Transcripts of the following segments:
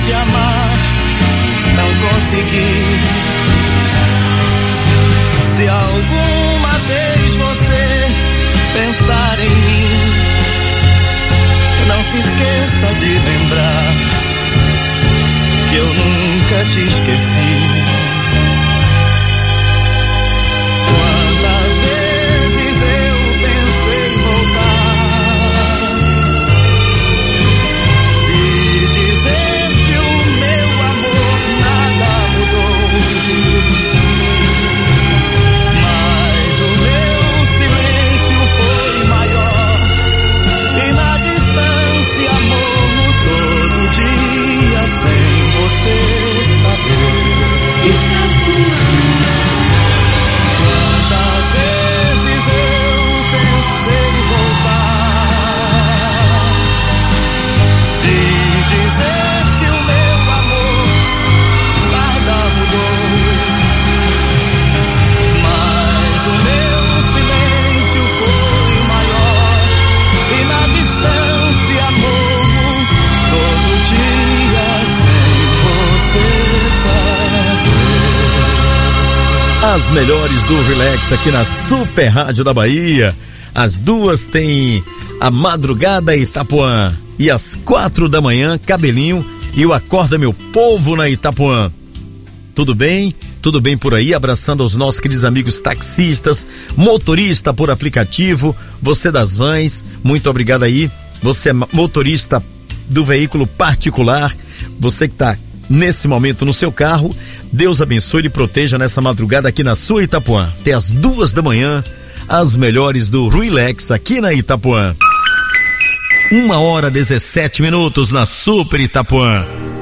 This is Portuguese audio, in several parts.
de amar, não consegui. Se alguma vez você pensar em mim, não se esqueça de lembrar que eu nunca te esqueci. Quantas vezes eu pensei em voltar e dizer que o meu amor nada mudou, mas o meu silêncio foi maior e na distância morro todo dia sem você saber. Quantas vezes eu pensei em voltar e dizer que o meu amor nada mudou, mas o meu silêncio foi maior e na distância morro todo dia sem você saber. As melhores do Relax aqui na Super Rádio da Bahia. As duas tem a Madrugada Itapuã e às 4 da manhã Cabelinho e o Acorda Meu Povo na Itapuã. Tudo bem? Tudo bem por aí? Abraçando aos nossos queridos amigos taxistas, motorista por aplicativo, você das vans, muito obrigado aí. Você é motorista do veículo particular, você que está nesse momento no seu carro, Deus abençoe e proteja nessa madrugada aqui na sua Itapuã. Até às 2 da manhã, as melhores do Relax aqui na Itapuã. 1h17 na Super Itapuã.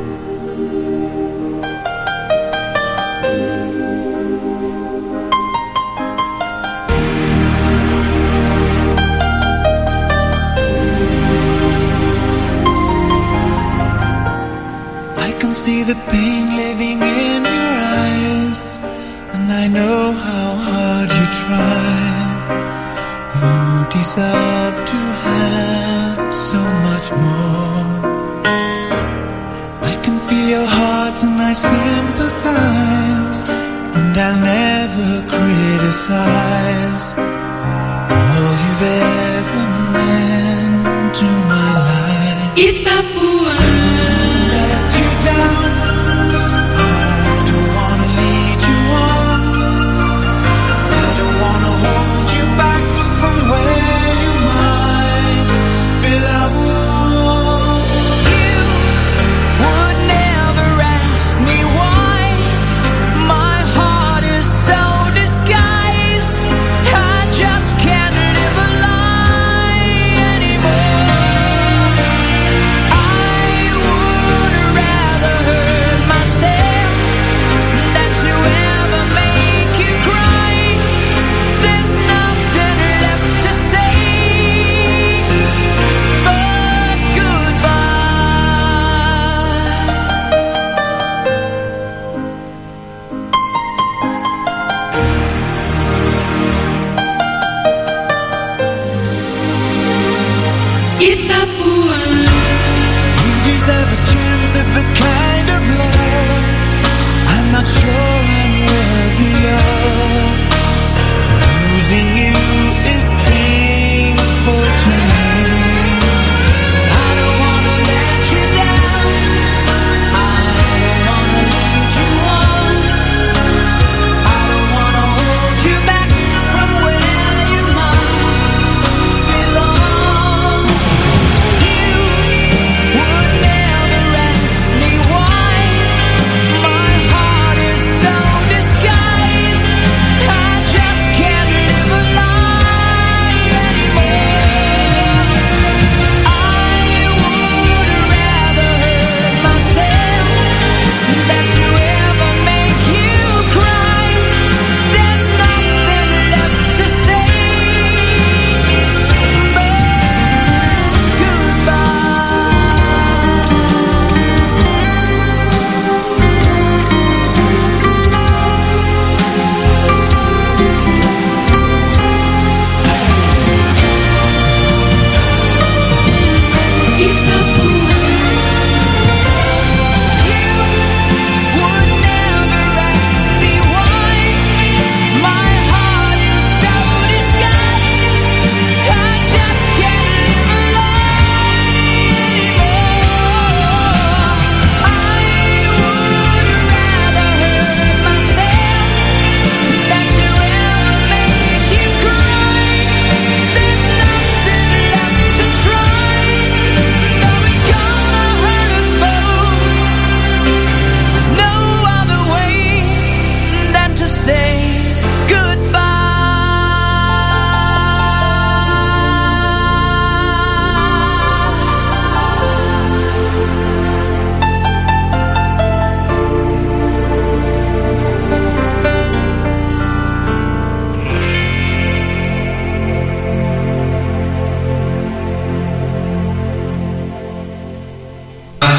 See the pain living in your eyes, and I know how hard you try. You deserve to have so much more. I can feel your heart and I sympathize, and I'll never criticize all you've ever meant to my life. Itapuã.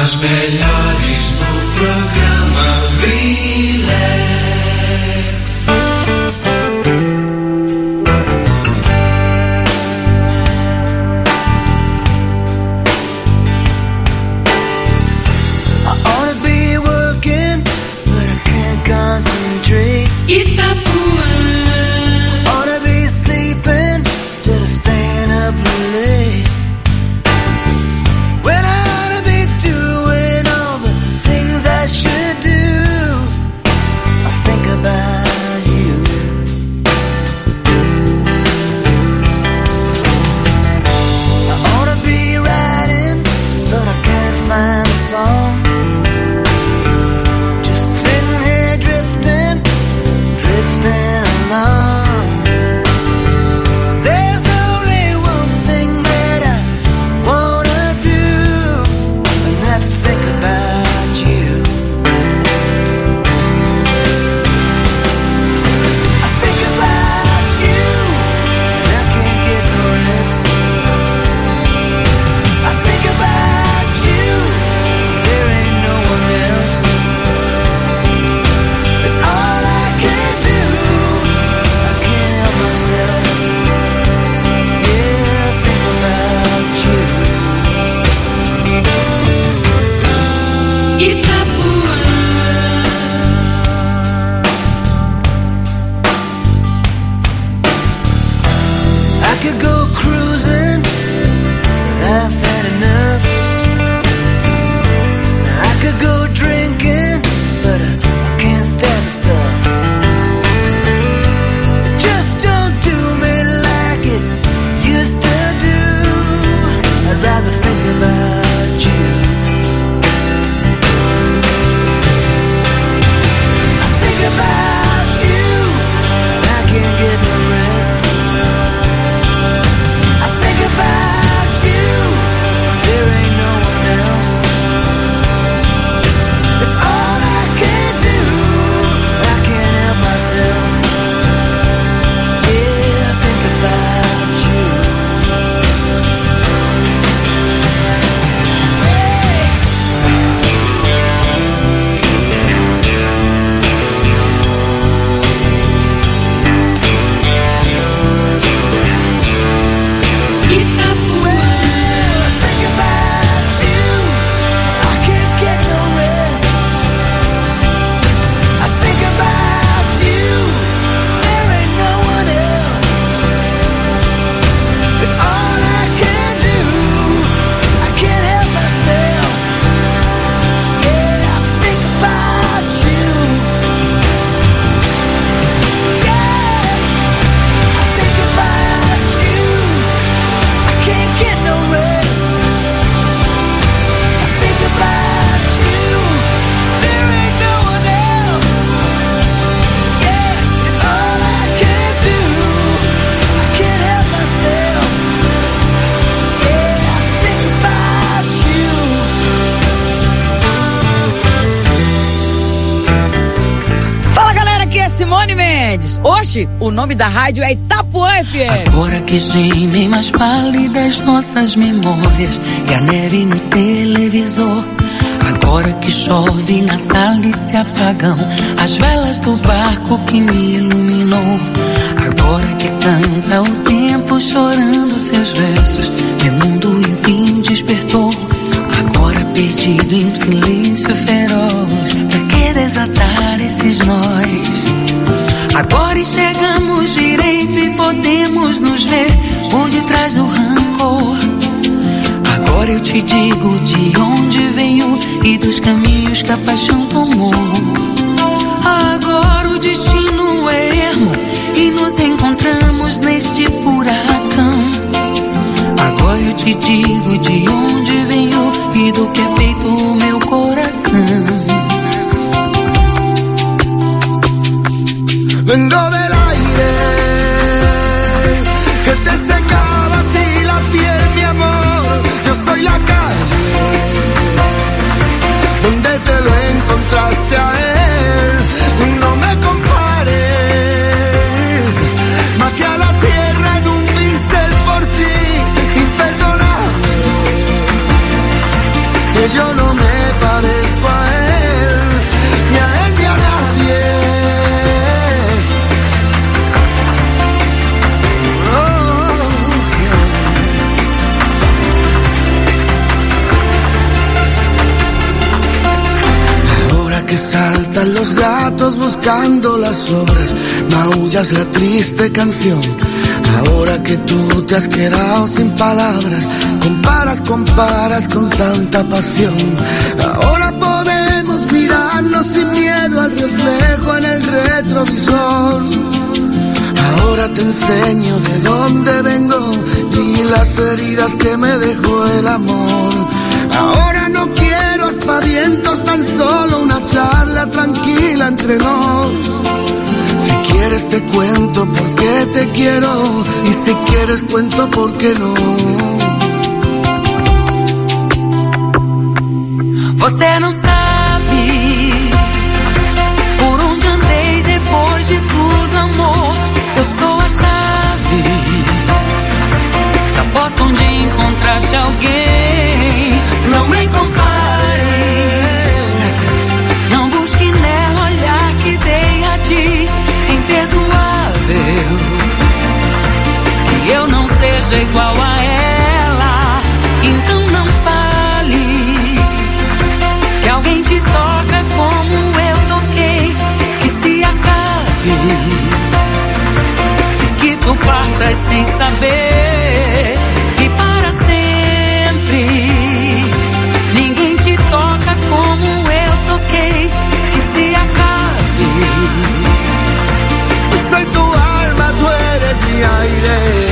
As melhores do programa Relax. Oxe, o nome da rádio é Itapuã FM. Agora que gemem mais pálidas nossas memórias e a neve no televisor. Agora que chove na sala e se apagam as velas do barco que me iluminou. Agora que canta o tempo chorando seus versos, meu mundo enfim despertou. Agora perdido em silêncio feroz, pra que desatar esses nós? Agora enxergamos direito e podemos nos ver por detrás do rancor. Agora eu te digo de onde venho e dos caminhos que a paixão tomou. Agora o destino é ermo e nos encontramos neste furacão. Agora eu te digo de onde venho e do que é feito o meu coração. Vengo del aire que te secaba a ti la piel, mi amor. Yo soy la calle donde te lo encontraste a él. No me compares, magia a la tierra en un pincel por ti, imperdonable, que yo no me zapatos buscando las obras, maullas la triste canción. Ahora que tú te has quedado sin palabras, comparas con tanta pasión. Ahora podemos mirarnos sin miedo al reflejo en el retrovisor. Ahora te enseño de dónde vengo y las heridas que me dejó el amor. Ahora no quiero aspavientos, tan solo una charla tranquila entre nos. Si quieres te cuento por qué te quiero, y si quieres cuento por qué no. Você não sabe por onde andei depois de tudo, amor. Eu sou a chave da porta onde encontraste alguém. Não me compares, não busque nela olhar que dei a ti. Imperdoável que eu não seja igual a ela. Então não fale que alguém te toca como eu toquei. Que se acabe e que tu partas sem saber. E para sempre ninguém te toca como eu toquei. Que se acabe. Soy tu alma, tú eres mi aire.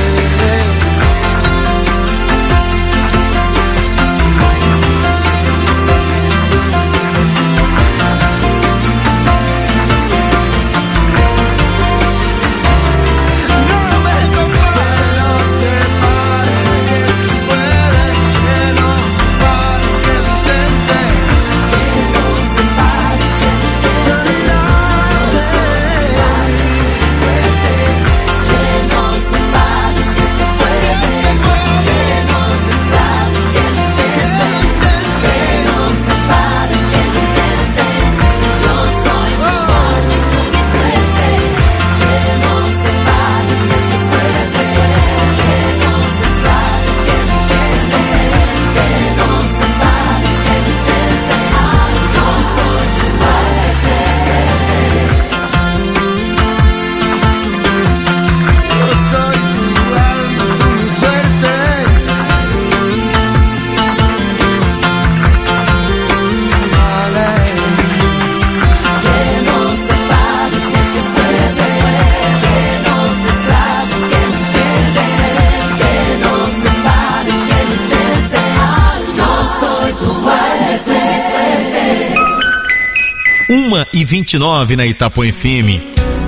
E 29 na Itapuã FM.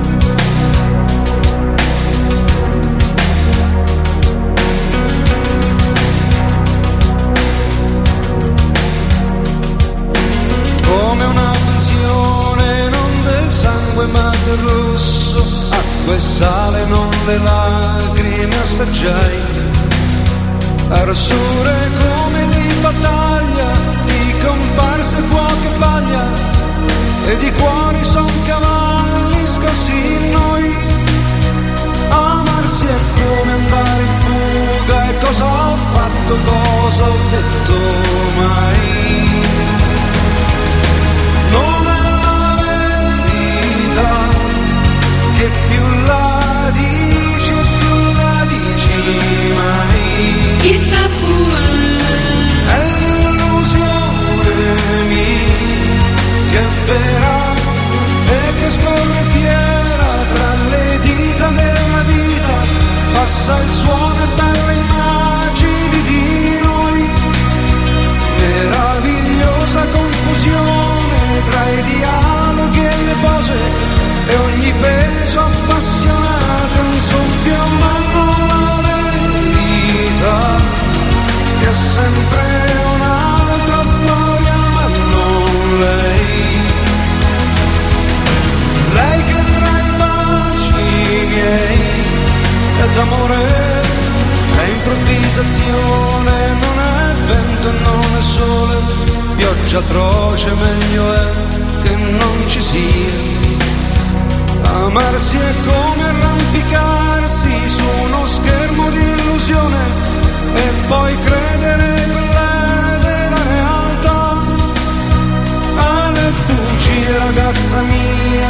Come una funzione non del sangue ma del rosso, acqua e sale non le lacrime assaggiai, arossure come di battaglia, di comparse fuoco e paglia, e di cuori son cavalli scossi in noi. Amarsi è come andare in fuga, e cosa ho fatto, cosa ho detto mai. Non è la verità che più la dici mai. Itapuã È l'illusione mia che è vera e che scorre fiera tra le dita della vita, passa il suono e belle immagini di noi, meravigliosa confusione tra i dialoghi e le pose, e ogni beso appassionato un soffio, ma non la verità che è sempre un'altra storia, ma non lei. Lei che tra i baci miei è d'amore, è improvvisazione, non è vento e non è sole, pioggia atroce, meglio è che non ci sia. Amarsi è come arrampicarsi su uno schermo di illusione e poi credere quella della realtà. Alle bugie, ragazza mia,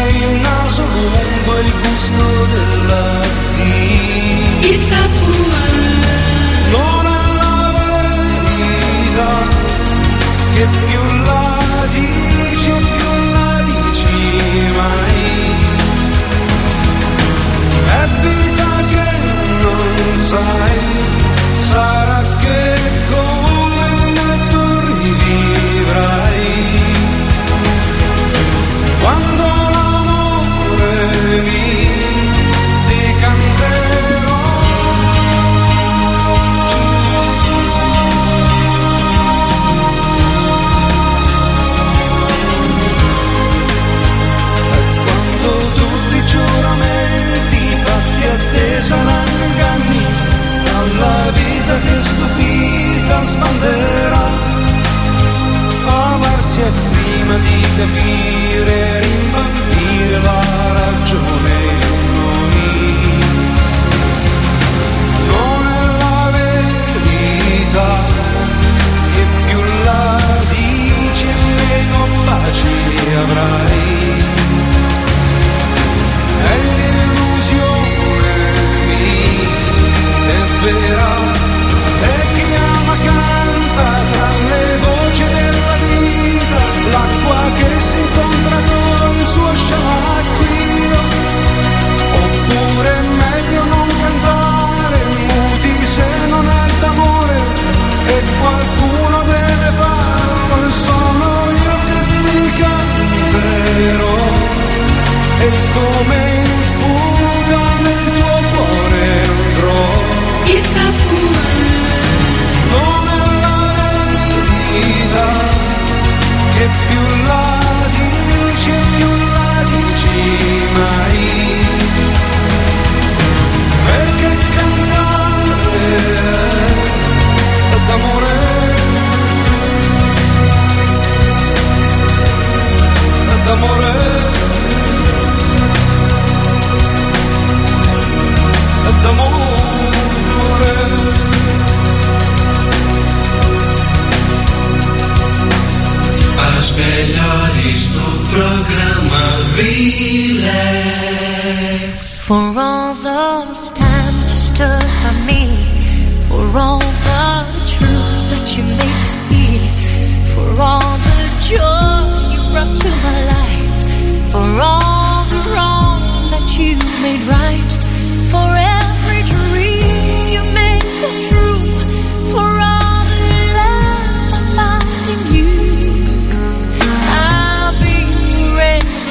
capire, rimbambire la ragione in noi. Non è la verità, che più la dici e meno pace avrai. È l'illusione mia, è vera, e chi ama canta tra le voci della vita, l'acqua che si incontra col suo sciacquio. Oppure è meglio non cantare, muti se non è d'amore, e qualcuno deve farlo, sono io che ti canterò, e come in fuga nel tuo cuore andrò. Non è la verità, che più la dici e più la dici mai, perché cantare d'amore, d'amore, d'amore. As melhores do programa Relax. For all those times you stood by me, for all the truth that you made me see, for all the joy you brought to my life, for all the wrong that you made right, for every dream you made come true, for all the love I found in you, I'll be forever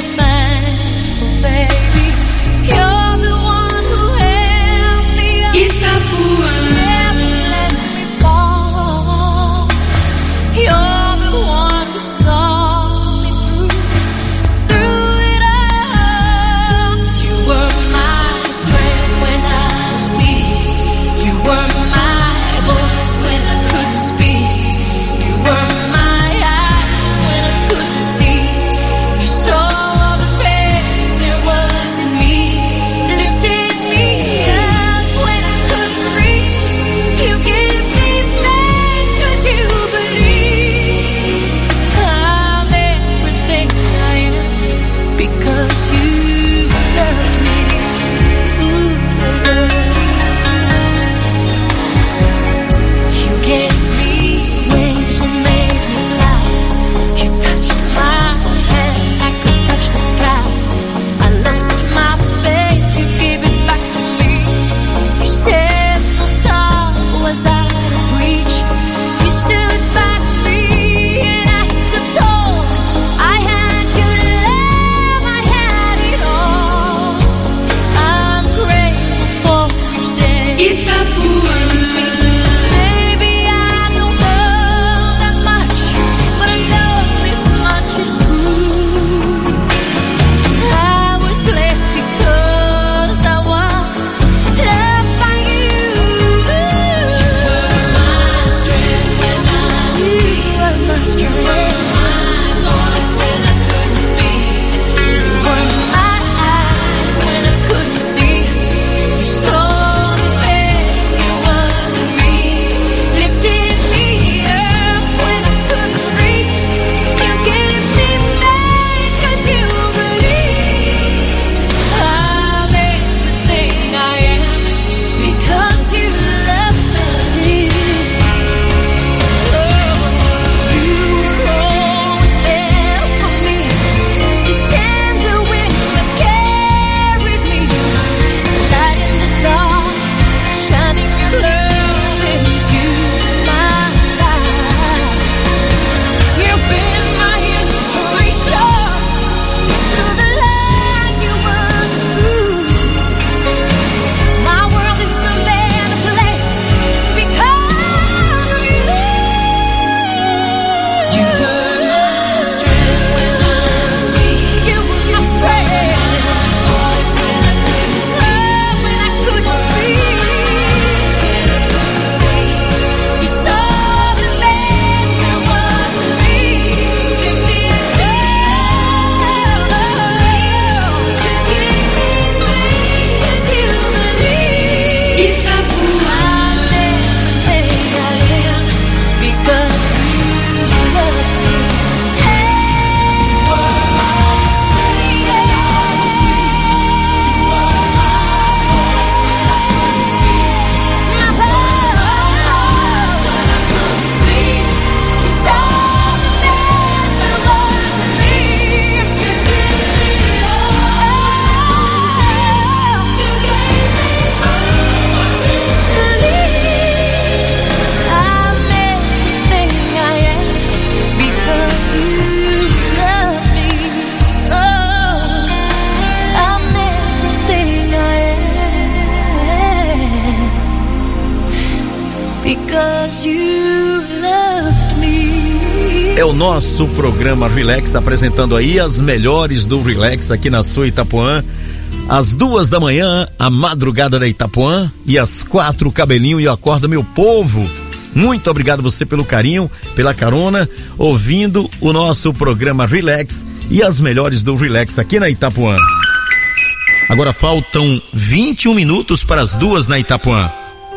É o nosso programa Relax, apresentando aí as melhores do Relax aqui na sua Itapuã. Às 2 da manhã, a madrugada da Itapuã, e às 4, Cabelinho e Acorda Meu Povo. Muito obrigado você pelo carinho, pela carona, ouvindo o nosso programa Relax e as melhores do Relax aqui na Itapuã. Agora faltam 21 minutos para as 2 na Itapuã.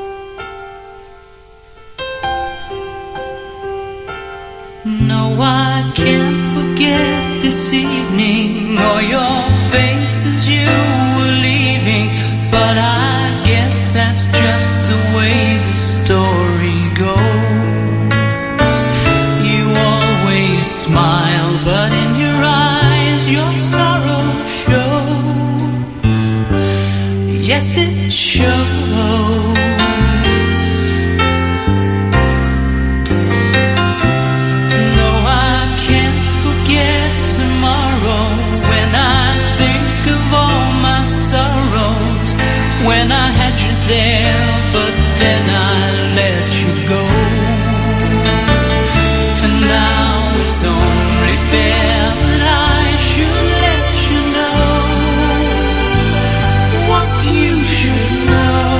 No, I can't forget this evening or your face as you were leaving, but I guess that's just the way the story goes. You always smile, but in your eyes your sorrow shows. Yes, it shows. When I had you there, but then I let you go. And now it's only fair that I should let you know what you should know.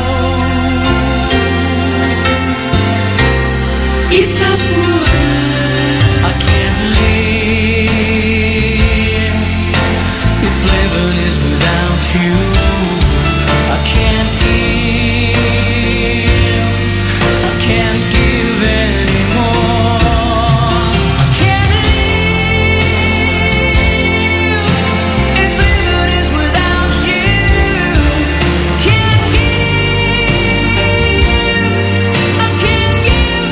Itapuã, I can't live if living is without you. I can't give, I can't give anymore. I can't live if living is without you. Can't give, I can't give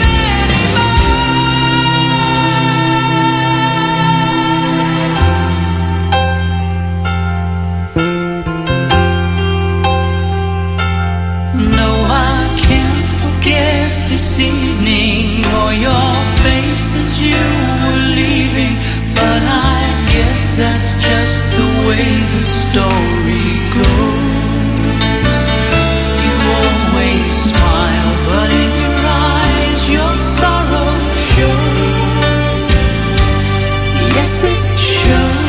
this evening or your face as you were leaving, but I guess that's just the way the story goes. You always smile, but in your eyes your sorrow shows. Yes, it shows.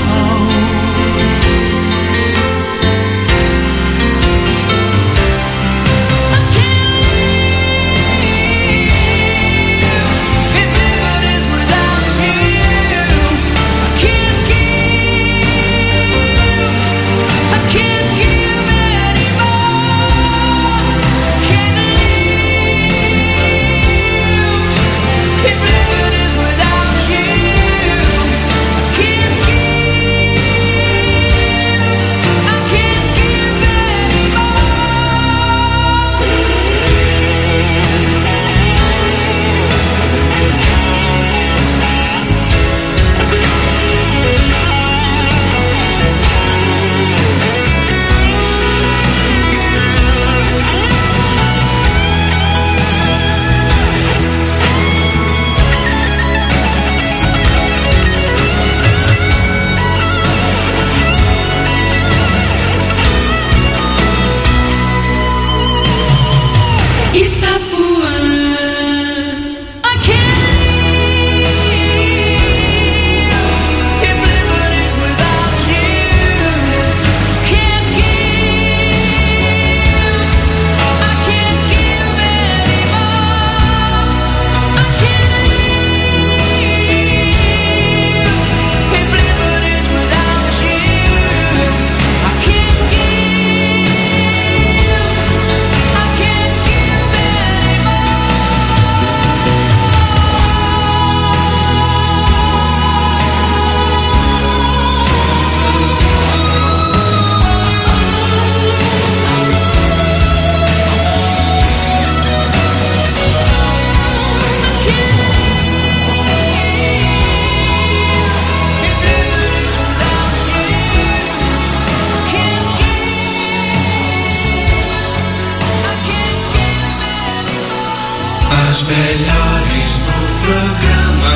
As melhores do programa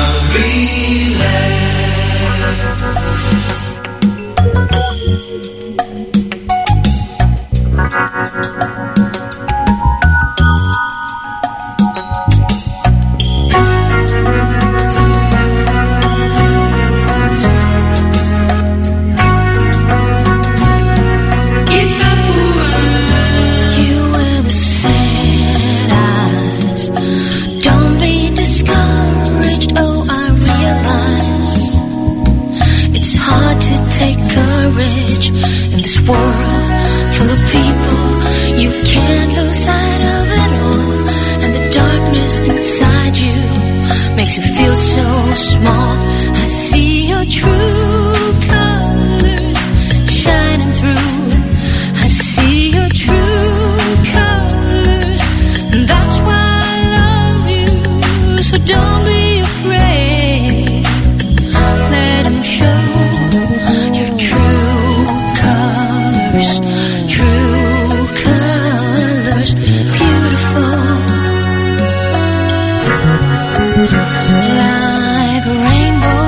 Relax. feel so small. I see your true colors shining through. I see your true colors, and that's why I love you. So don't be afraid, let them show your true colors, beautiful. Like a rainbow,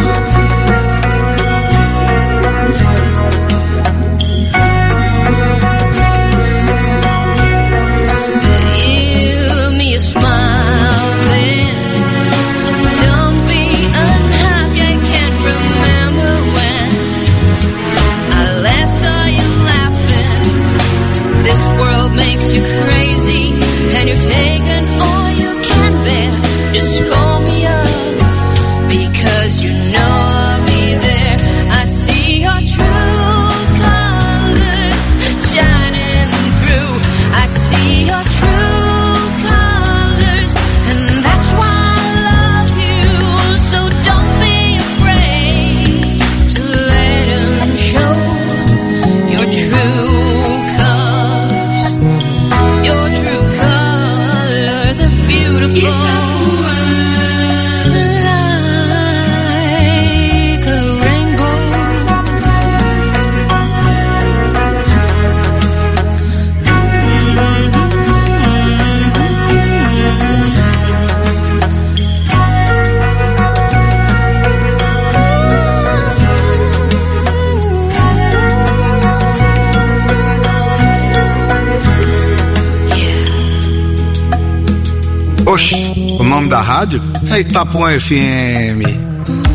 give me a smile then. Don't be unhappy, I can't remember when I last saw you laughing. This world makes you crazy, and you've taken all you can bear. Just call me up, because you know I'll be there. I see your true colors shining through. I see your true colors, and that's why I love you. So don't be afraid to let them show your true colors. Your true colors are beautiful. Oxi, o nome da rádio é Itapuã FM.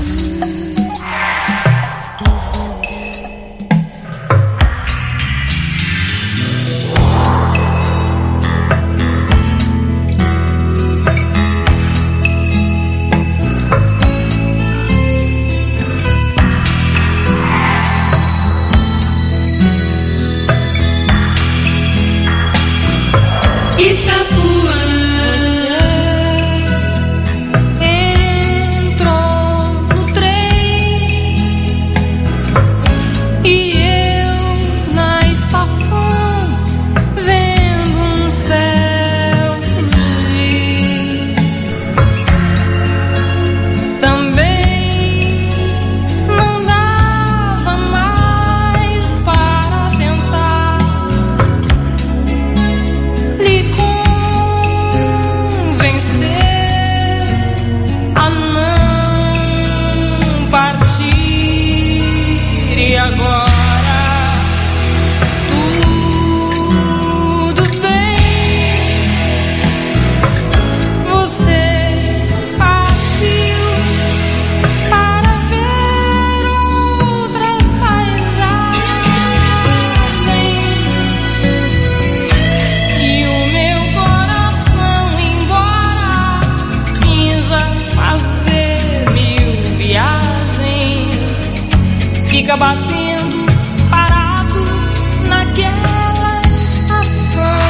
Fica batendo parado naquela estação,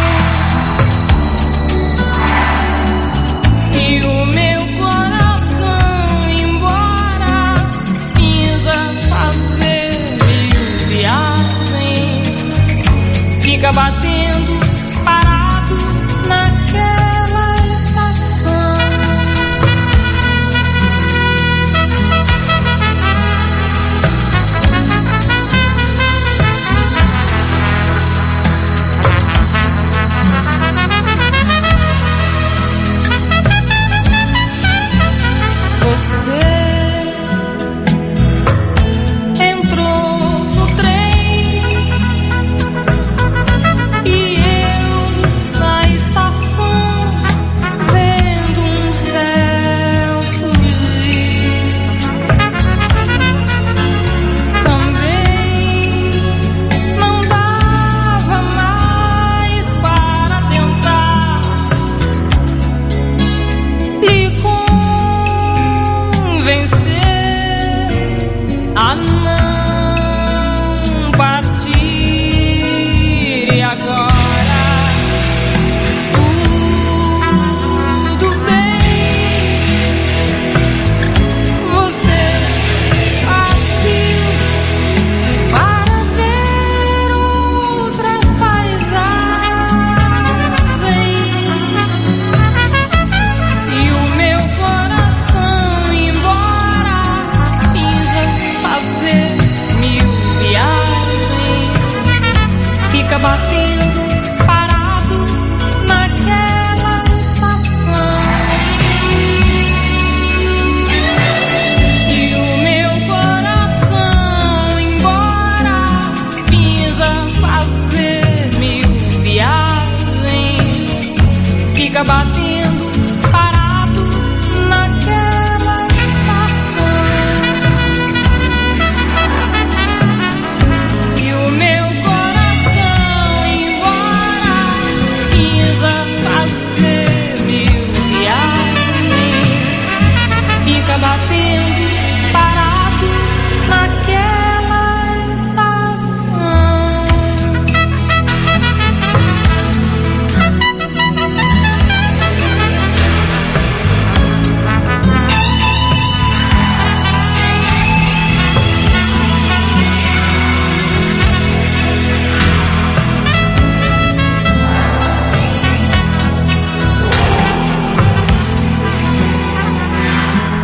e o meu coração, embora finja fazer mil viagens, fica batendo parado naquela estação.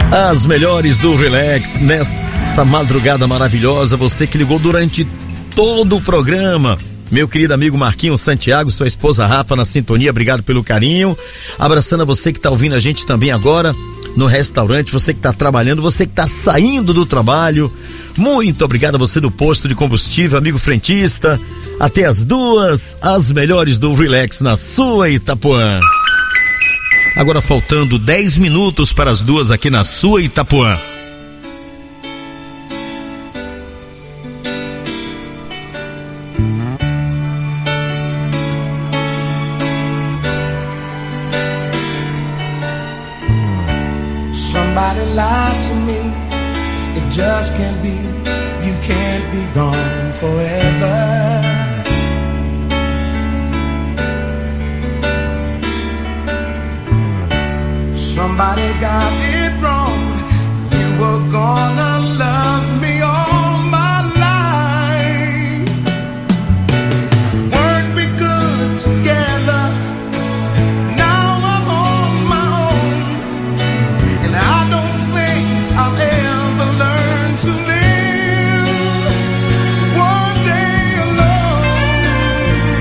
As melhores do Relax nessa madrugada maravilhosa. Você que ligou durante todo o programa. Meu querido amigo Marquinhos Santiago, sua esposa Rafa na sintonia, obrigado pelo carinho. Abraçando a você que tá ouvindo a gente também agora no restaurante, você que tá trabalhando, você que tá saindo do trabalho. Muito obrigado a você do posto de combustível, amigo frentista. Até as 2, as melhores do Relax na sua Itapuã. Agora faltando 10 minutos para as 2 aqui na sua Itapuã. Somebody lied to me, it just can't be, you can't be gone forever. Somebody got it wrong, you were gonna love me all my life. Weren't we good together? Now I'm on my own, and I don't think I'll ever learn to live one day alone.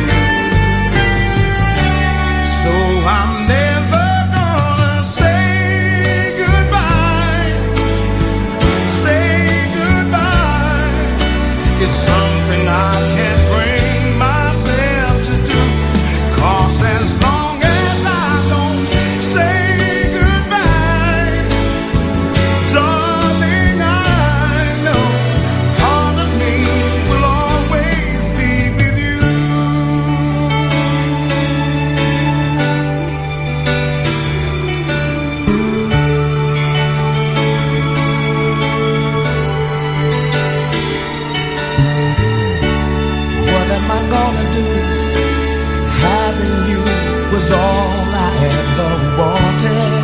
So I'm never gonna say goodbye. It's something I can't bring myself to do. 'Cause as long as I don't say goodbye, darling, I know part of me will always be with you. What am I gonna do? Having you was all I ever wanted.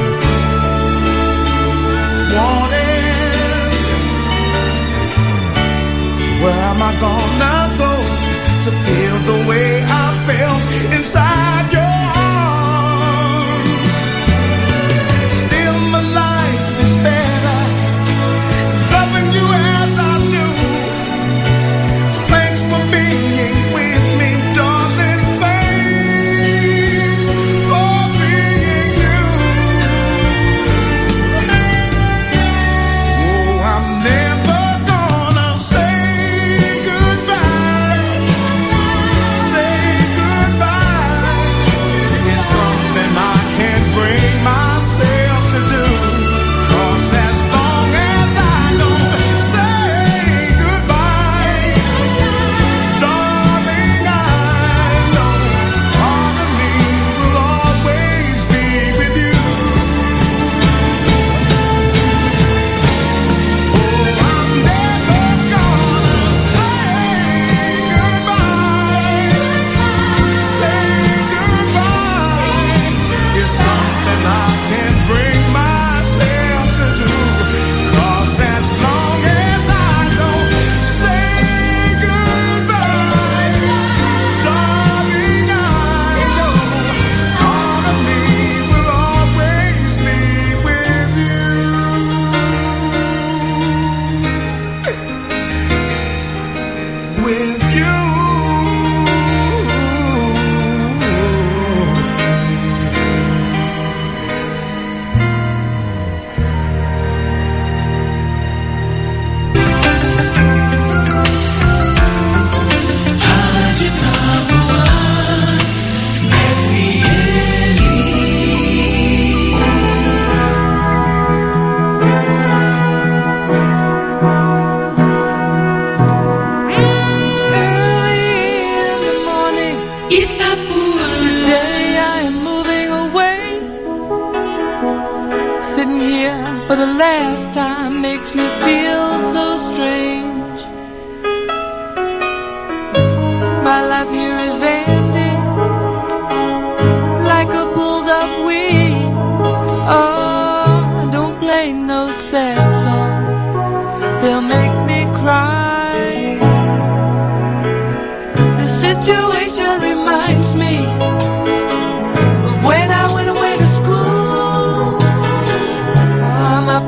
Where am I gonna go to feel the way I felt inside your arms? Still my life is better loving you as I do. Thanks for being with me, darling. Thanks for being you. Oh, I'm never gonna say goodbye. Say goodbye. It's something I can't bring myself to do. 'Cause as long as I don't say goodbye, darling, I know part of me will always be with you. Oh, I'm never gonna say goodbye. Say goodbye. It's something I can't bring myself to do. 'Cause as long as I don't say goodbye, darling, I know part of me will always be with you. With you. Early in the morning, today I am moving away. Sitting here for the last time makes me feel so strange. My life here is ending like a pulled up wing. Oh, don't play no sad song, they'll make me cry. The situation reminds me of when I went away to school. My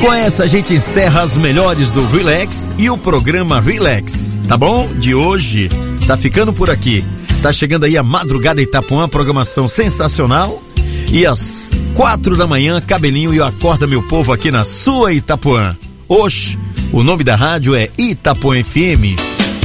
Com essa a gente encerra as melhores do Relax e o programa Relax, tá bom? De hoje tá ficando por aqui. Tá chegando aí a Madrugada Itapuã, programação sensacional. E às 4 da manhã, Cabelinho e o Acorda Meu Povo aqui na sua Itapuã. Hoje, o nome da rádio é Itapuã FM.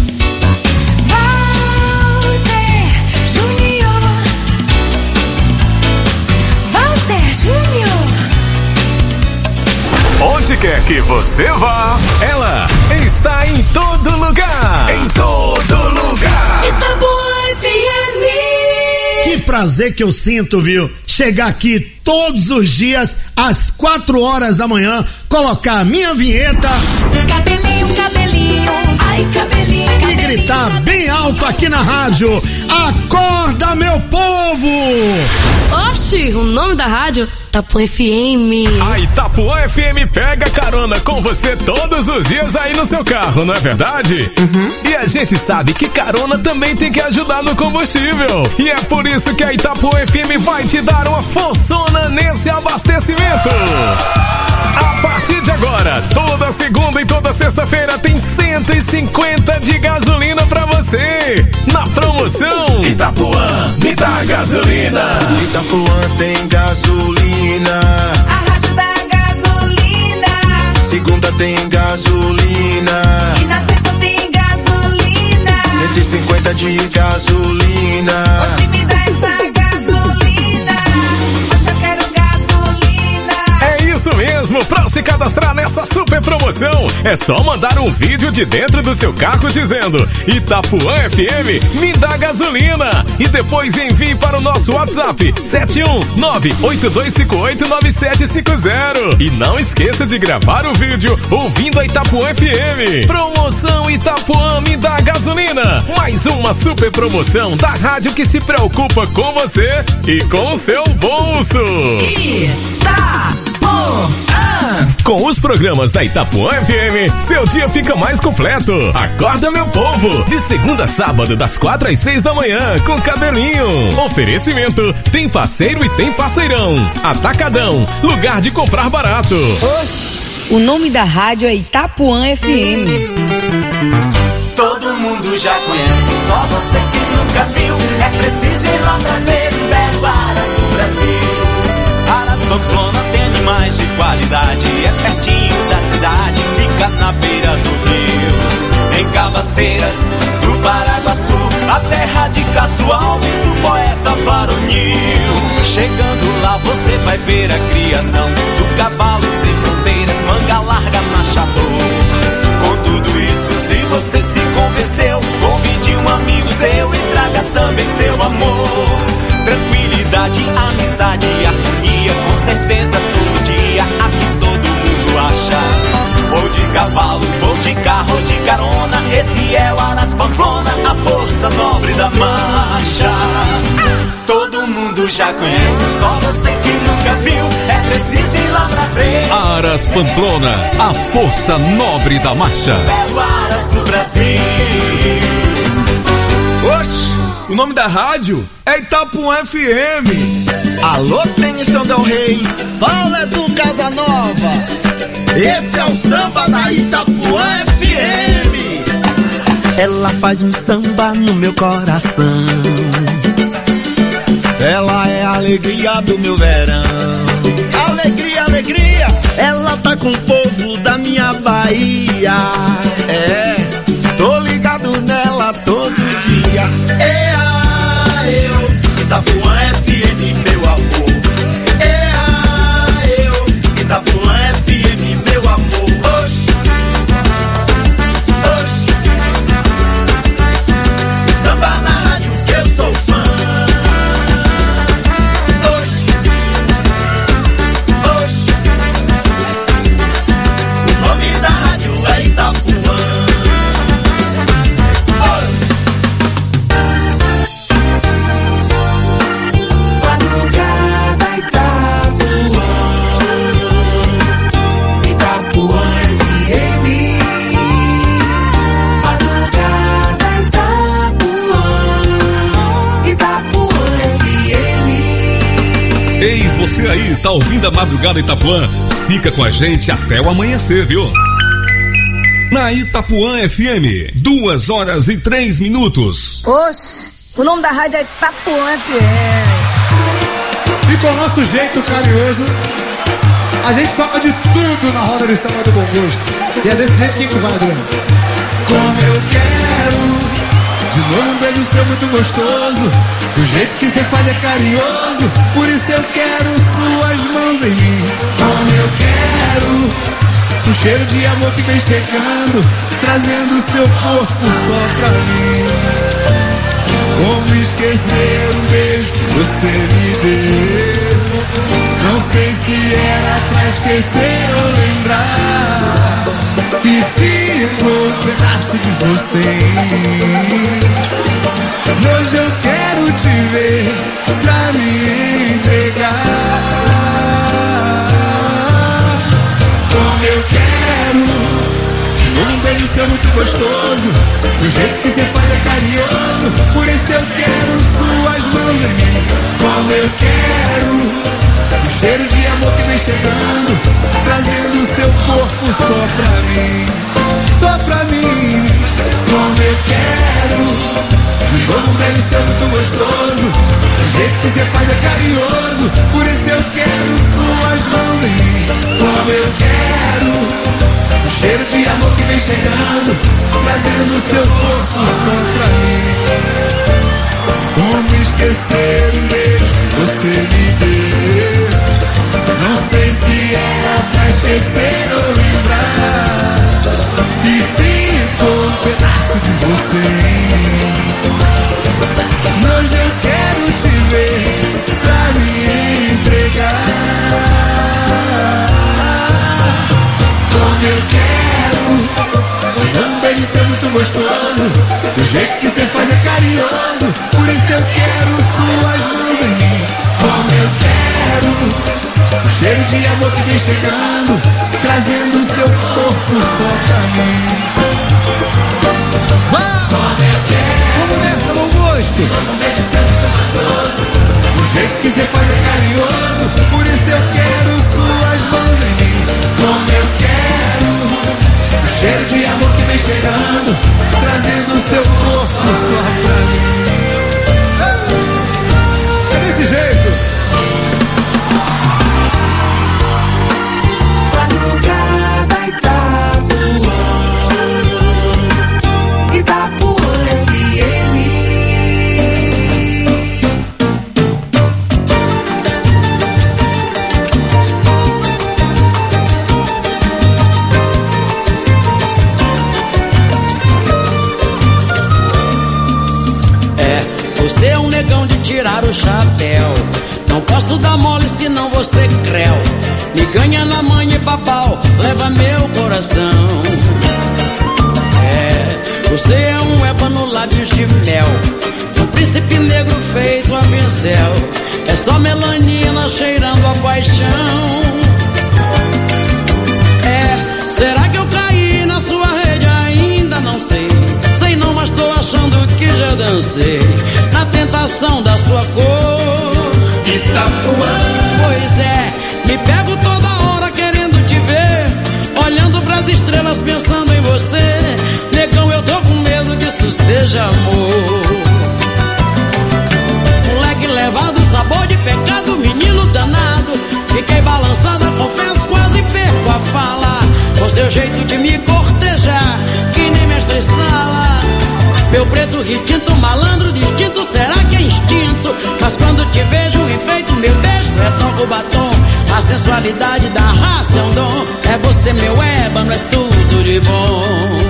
Onde quer que você vá, ela está em todo lugar. Em todo lugar. Itapuã FM. Que prazer que eu sinto, viu? Chegar aqui todos os dias às 4 horas da manhã, colocar a minha vinheta. Cabelinho, cabelinho, ai cabelinho, e gritar bem alto aqui na rádio: Acorda, meu povo! Oxi, o nome da rádio? Itapuã FM. A Itapuã FM pega carona com você todos os dias aí no seu carro, não é verdade? Uhum. E a gente sabe que carona também tem que ajudar no combustível. E é por isso que a Itapuã FM vai te dar uma forçona nesse abastecimento. A partir de agora, toda segunda e toda sexta-feira tem 150 de gasolina pra você. Na promoção Itapuã, me dá gasolina. Itapuã tem gasolina. A rádio da gasolina. Segunda tem gasolina. E na sexta tem gasolina. 150 de gasolina. Oxi, me dá essa gasolina. Oxe, eu quero gasolina. É isso mesmo, pra se cadastrar nessa super promoção, é só mandar um vídeo de dentro do seu carro dizendo Itapuã FM, me dá gasolina. E depois envie para o nosso WhatsApp 71982589750. E não esqueça de gravar o vídeo ouvindo a Itapuã FM. Promoção Itapuã, me dá gasolina. Mais uma super promoção da rádio que se preocupa com você e com o seu bolso. Com os programas da Itapuã FM, seu dia fica mais completo. Acorda, meu povo, de segunda a sábado, das 4 às 6 da manhã, com Cabelinho. Oferecimento, tem parceiro e tem parceirão. Atacadão, lugar de comprar barato. Oxi, o nome da rádio é Itapuã FM. Todo mundo já conhece, só você que nunca viu. É preciso ir lá pra ver o belo Aras do Brasil. Aras Pamplona tem animais de qualidade, é pertinho da cidade, fica na beira do rio. Em Cabaceiras, do Paraguaçu, a terra de Castro Alves, o poeta varonil. Chegando lá você vai ver a criação do cavalo sem fronteiras, manga larga na Chateau. Com tudo isso, se você se convenceu, convide um amigo seu e traga também seu amor. Tranquilidade, amizade e harmonia, com certeza todo dia aqui todo mundo acha. Vou de cavalo, vou de carro, ou de carona, esse é o Aras Pamplona, a força nobre da marcha. Todo mundo já conhece, só você que nunca viu, é preciso ir lá pra ver. Aras Pamplona, a força nobre da marcha. Belo Aras do Brasil. Oxi, o nome da rádio é Itapuã FM. Alô, tem São Del Rey, fala do Casanova. Esse é o samba da Itapuã FM. Ela faz um samba no meu coração. Ela é a alegria do meu verão. Alegria, alegria. Ela tá com o povo da minha Bahia. É, tô ligado nela todo dia. Eu, Itapuã FM, meu amor. Eu, Itapuã FM, meu amor. Oxi, oxi. Samba na rádio que eu sou fã. Oxi, oxi. O nome da rádio é Itapuã. Madrugada Você aí tá ouvindo a Madrugada Itapuã? Fica com a gente até o amanhecer, viu? Na Itapuã FM, 2h03. Oxe, o nome da rádio é Itapuã FM. E com o nosso jeito carinhoso, a gente toca de tudo na roda de samba do bom gosto. E é desse jeito que a gente vai, Adriano. Como eu quero de novo um beijo seu muito gostoso. Do jeito que você faz é carinhoso. Por isso eu quero suas mãos em mim. Como eu quero um cheiro de amor que vem chegando, trazendo seu corpo só pra mim. Como esquecer um beijo que você me deu? Não sei se era pra esquecer ou lembrar que ficou um pedaço de você em mim. Hoje eu quero te ver pra me entregar. Como eu quero de novo um beijo seu muito gostoso. Do jeito que você faz é carinhoso. Por isso eu quero suas mãos em mim. Como eu quero um cheiro de amor que vem chegando, trazendo seu corpo só pra mim. Só pra mim. Como eu quero de novo um beijo seu muito gostoso. Do jeito que você faz é carinhoso. Por isso eu quero suas mãos em mim. Como eu quero um cheiro de amor que vem chegando, trazendo seu corpo só pra mim. Como esquecer um beijo que você me deu? Não sei se era pra esquecer ou lembrar que ficou um pedaço de você em mim. Hoje eu quero te ver pra me entregar. Como eu quero um beijo seu muito gostoso. Do jeito que você faz é carinhoso. Por isso eu quero suas mãos em mim. Como eu quero um cheiro de amor que vem chegando, trazendo seu corpo só pra mim. Vamos nessa, bom gosto. Do jeito que você faz é carinhoso. Por isso eu quero suas mãos em mim. Como eu quero um cheiro de amor que vem chegando, trazendo seu corpo só pra mim. É desse jeito. Madrugada Itapuã FM. Você é um negão de tirar o chapéu. Não posso dar mole senão você creu. Me ganha na mãe e papau, leva meu coração. Você é um ébano lábios de mel, um príncipe negro feito a pincel. É só melanina cheirando a paixão. Será que eu caí na sua rede? Ainda não sei. Sei não, mas tô achando que já dancei na tentação da sua cor. Itapuã. Pois é, me pego toda hora querendo te ver, olhando pras estrelas pensando em você. Negão, eu tô com medo que isso seja amor. Moleque levado, sabor de pecado, menino danado. Fiquei balançada, confesso, quase perco a fala. Com seu jeito de me cortejar, que nem mestre sala. Meu preto retinto, malandro distinto, será que é instinto? Mas quando te vejo enfeito, meu beijo retoca o batom. A sensualidade da raça é um dom. É você meu ébano, é tudo de bom.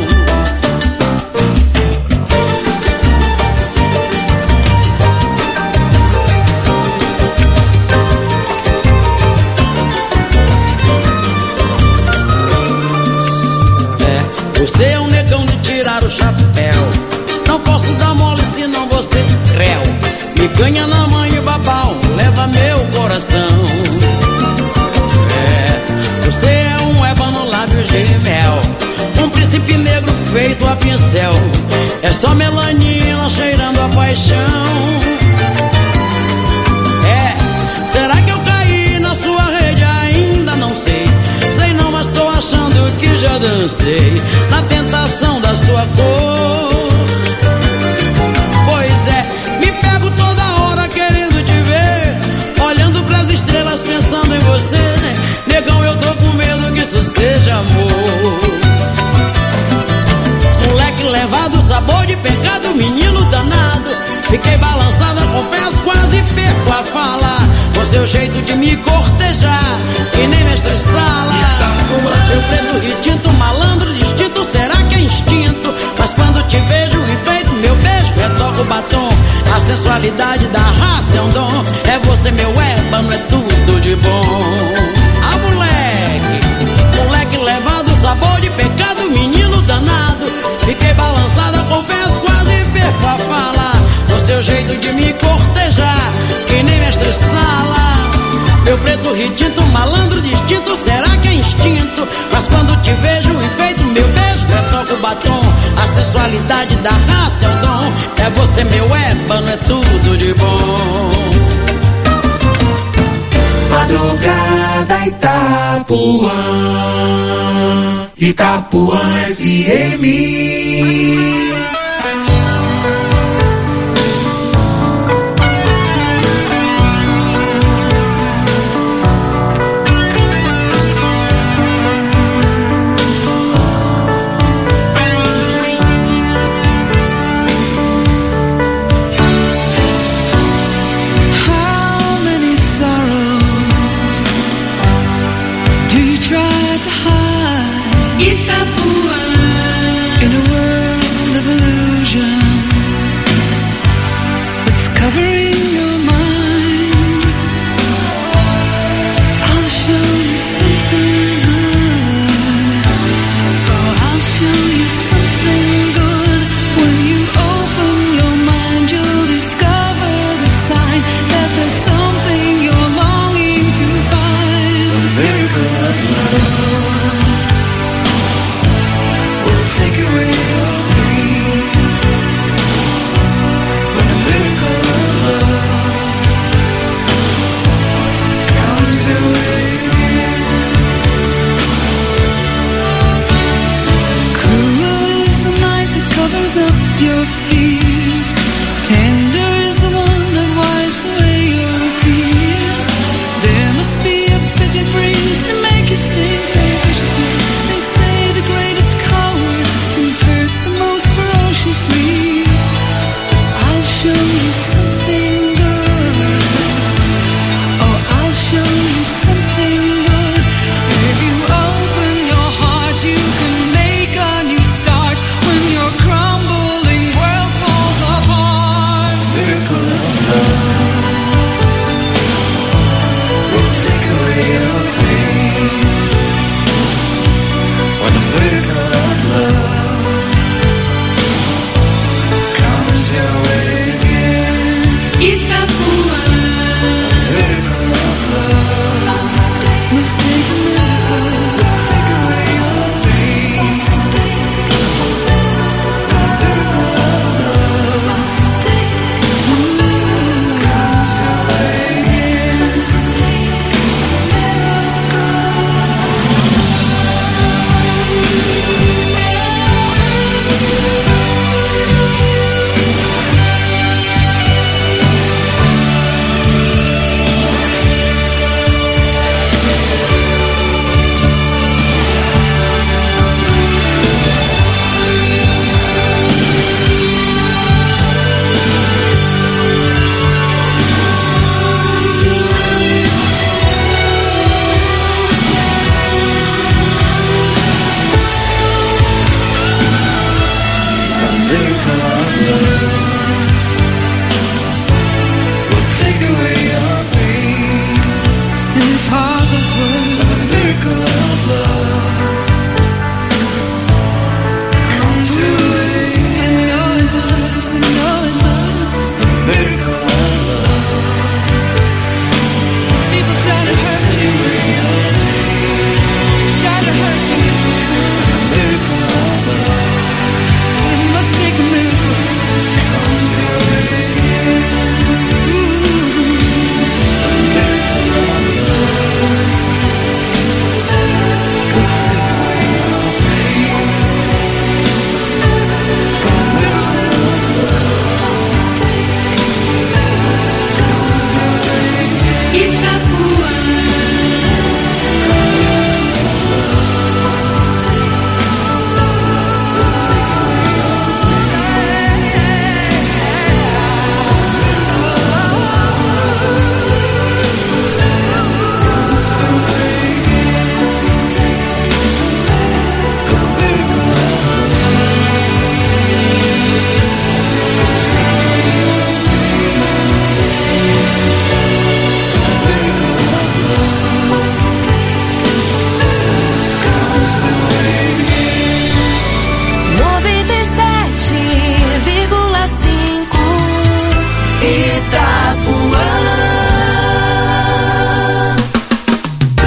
Você é um negão de tirar o chapéu. Não posso dar mole senão você creu. Me ganha na mãe e babau, leva meu coração. Você é um ébano lábios de mel, um príncipe negro feito a pincel. É só melanina cheirando a paixão. Será que eu caí pensando em você, né? Negão, eu tô com medo que isso seja amor. Moleque levado, sabor de pecado, menino danado. Fiquei balançada, confesso, quase perco a fala. Com seu jeito de me cortejar, que nem mestre sala. Eu preto retinto, malandro distinto, será que é instinto? Mas quando te vejo enfeito, meu beijo retoca o batom. A sensualidade da raça é um dom. É você meu ébano, é tudo de bom. Ah, moleque levado, sabor de pecado, menino danado. Fiquei balançada, confesso, quase perco a fala. No seu jeito de me cortejar, que nem mestre sala. Meu preto retinto, malandro distinto, será que é instinto? Mas quando te vejo enfeito, meu beijo retoca o batom. A sensualidade da raça é um dom. É você meu ébano, é tudo de bom. Madrugada Itapuã, Itapuã FM.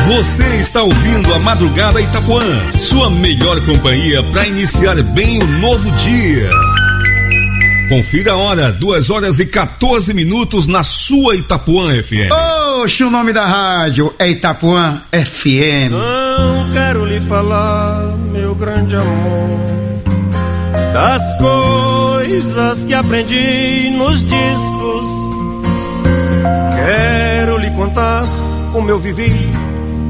Você está ouvindo a Madrugada Itapuã, sua melhor companhia para iniciar bem o novo dia. Confira a hora, 2h14 na sua Itapuã FM. Oxe, o nome da rádio é Itapuã FM. Não quero lhe falar, meu grande amor, das coisas que aprendi nos discos. Quero lhe contar como eu vivi